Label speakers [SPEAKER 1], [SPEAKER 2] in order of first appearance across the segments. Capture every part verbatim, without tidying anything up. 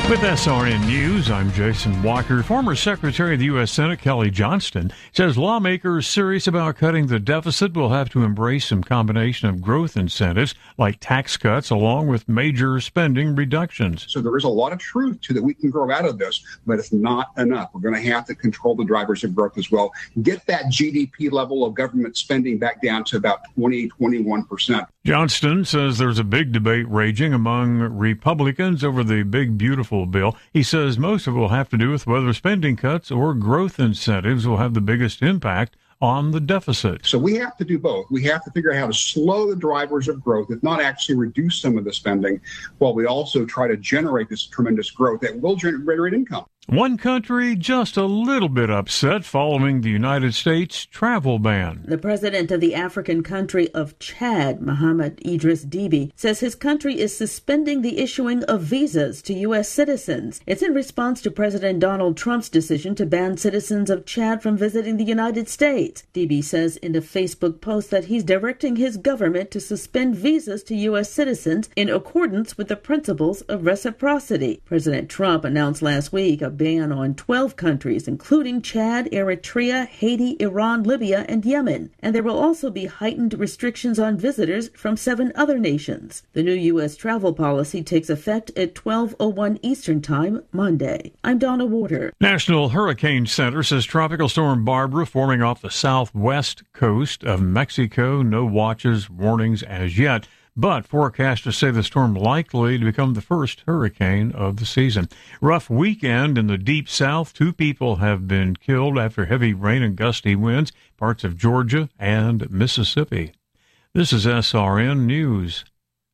[SPEAKER 1] With S R N News, I'm Jason Walker. Former Secretary of the U S Senate Kelly Johnston says lawmakers serious about cutting the deficit will have to embrace some combination of growth incentives like tax cuts along with major spending reductions.
[SPEAKER 2] So there is a lot of truth to that we can grow out of this, but it's not enough. We're going to have to control the drivers of growth as well. Get that G D P level of government spending back down to about twenty, twenty-one percent.
[SPEAKER 1] Johnston says there's a big debate raging among Republicans over the big, beautiful bill. He says most of it will have to do with whether spending cuts or growth incentives will have the biggest impact on the deficit.
[SPEAKER 2] So we have to do both. We have to figure out how to slow the drivers of growth, if not actually reduce some of the spending, while we also try to generate this tremendous growth that will generate income.
[SPEAKER 1] One country just a little bit upset following the United States travel ban.
[SPEAKER 3] The president of the African country of Chad, Mohamed Idris Deby, says his country is suspending the issuing of visas to U S citizens. It's in response to President Donald Trump's decision to ban citizens of Chad from visiting the United States. Deby says in a Facebook post that he's directing his government to suspend visas to U S citizens in accordance with the principles of reciprocity. President Trump announced last week a ban on twelve countries, including Chad, Eritrea, Haiti, Iran, Libya, and Yemen. And there will also be heightened restrictions on visitors from seven other nations. The new U S travel policy takes effect at twelve oh one Eastern Time, Monday. I'm Donna Warder.
[SPEAKER 1] National Hurricane Center says Tropical Storm Barbara forming off the southwest coast of Mexico. No watches, warnings as yet. But forecasters say the storm likely to become the first hurricane of the season. Rough weekend in the deep south. Two people have been killed after heavy rain and gusty winds, parts of Georgia and Mississippi. This is S R N News.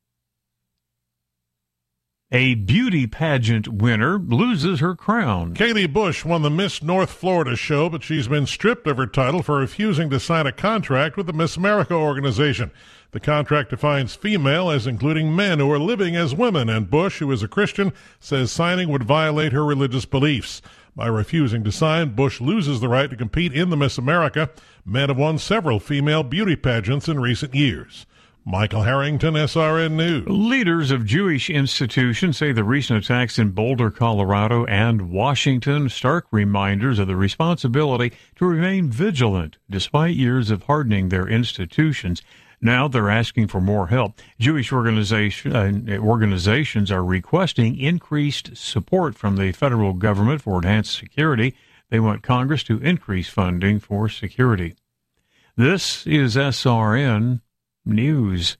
[SPEAKER 1] A beauty pageant winner loses her crown.
[SPEAKER 4] Katie Bush won the Miss North Florida show, but she's been stripped of her title for refusing to sign a contract with the Miss America organization. The contract defines female as including men who are living as women, and Bush, who is a Christian, says signing would violate her religious beliefs. By refusing to sign, Bush loses the right to compete in the Miss America. Men have won several female beauty pageants in recent years. Michael Harrington, S R N News.
[SPEAKER 1] Leaders of Jewish institutions say the recent attacks in Boulder, Colorado, and Washington stark reminders of the responsibility to remain vigilant despite years of hardening their institutions. Now they're asking for more help. Jewish organization, uh, organizations are requesting increased support from the federal government for enhanced security. They want Congress to increase funding for security. This is S R N News.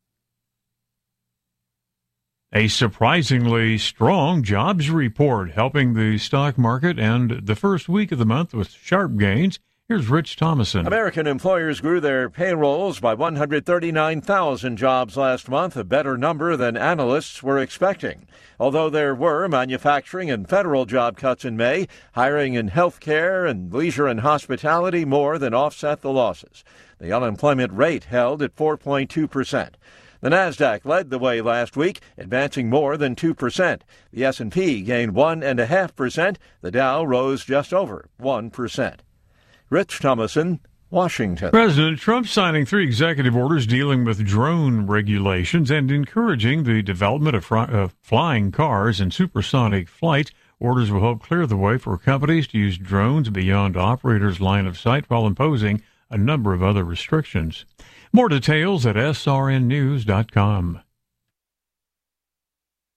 [SPEAKER 1] A surprisingly strong jobs report helping the stock market end the first week of the month with sharp gains. Here's Rich Thomason.
[SPEAKER 5] American employers grew their payrolls by one hundred thirty-nine thousand jobs last month, a better number than analysts were expecting. Although there were manufacturing and federal job cuts in May, hiring in healthcare and leisure and hospitality more than offset the losses. The unemployment rate held at four point two percent. The Nasdaq led the way last week, advancing more than two percent. The S and P gained one point five percent. The Dow rose just over one percent. Rich Thomason, Washington.
[SPEAKER 1] President Trump signing three executive orders dealing with drone regulations and encouraging the development of, fr- of flying cars and supersonic flights. Orders will help clear the way for companies to use drones beyond operators' line of sight while imposing a number of other restrictions. More details at S R N news dot com.